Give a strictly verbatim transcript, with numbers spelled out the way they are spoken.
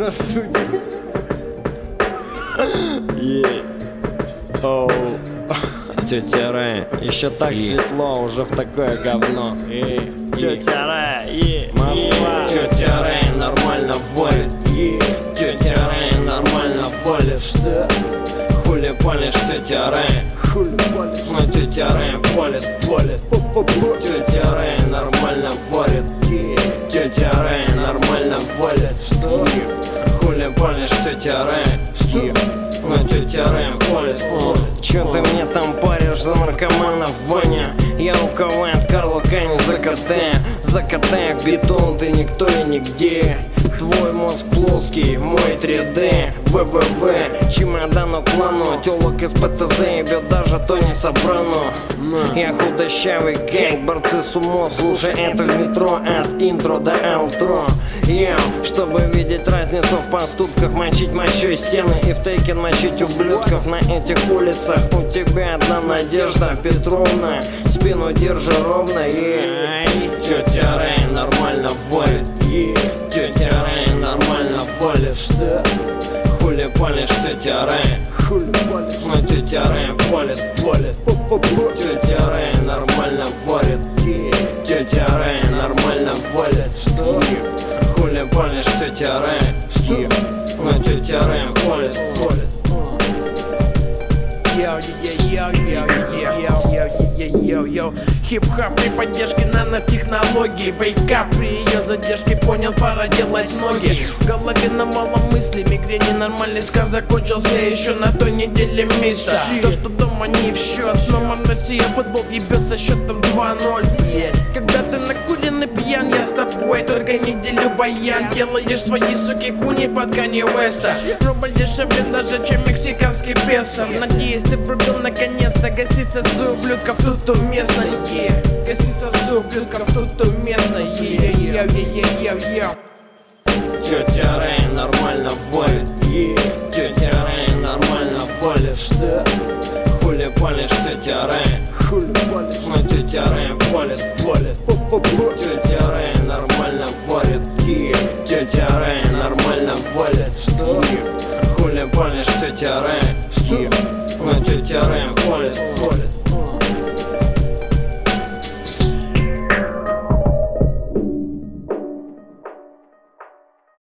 на студии. Ей. Оу. Тетя Рэ, еще так светло, уже в такое говно. Эй, тетя Рэ, Москва. Тетя Рэ нормально воет. Тетя Рэ нормально волит. Что? Хули палишь, тетя Рэ? Хули палишь? Но тетя Рэ болит, болит. Тетя Рэ нормально ворит. Тетя Рэ нормально волит. Что? Хули палишь, тетя Рэ? Что? Но тетя Рэ болит. Чё ты мне там паришь за наркоманов, Ваня? Я у кого от Карла Кани за КТ. За КТ в бетон, ты никто и нигде. Твой мозг плоский, мой три дэ. ВВВ, чемодану клану. Тёлок из ПТЗ ебет даже Тони Сопрано. Я худощавый гэнг, борцы с умо. Слушай это в метро от интро до аутро. Я, чтобы видеть разницу в поступках, мочить мочой стены и в тейкен мочить ублюдков на этих улицах. У тебя одна надежда, Петровна, спину держи ровно. И тетя Рэ нормально воет. Тетя Рэ нормально волит. Что? Хули палишь, тетя Рэ? Хули палишь? Но тетя Рэ болит, болит. Тетя Рэ нормально ворит. Тетя Рэ нормально волит. Что? Хули палишь, тетя Рэ? Что? Но тетя Рэ болит, болит. Йо-йо-йо-йо-йо-йо-йо-йо. Хип-хоп при поддержке нанотехнологий. Вейкап при ее задержке, понял, пора делать ноги. В голове навало мыслей, мигрени нормальный сказ закончился еще на той неделе места. То, что дома не в счет, снова Россия футбол ебется счетом два ноль. Когда ты накурен и пьян, я с тобой только неделю баян. Делаешь свои суки куни под Канье Уэста. Рубль дешевле даже, чем мексиканский песо. Надеюсь, ты врубил наконец-то. Гостица с ублюдков тут уместно. Гостица с ублюдков тут уместно. Йо-йо-йо-йо-йо. Тетя Рэ нормально воет. Тетя Рэ нормально волит. Что? Хули палишь, тетя Рэ? Хули палишь? Но тетя Рэ болит, болит. Тетя Рэ нормально ворит. Тетя Рэ нормально волит. Что? Хули палишь, тетя Рэ? Что? Но тетя Рэ болит, болит.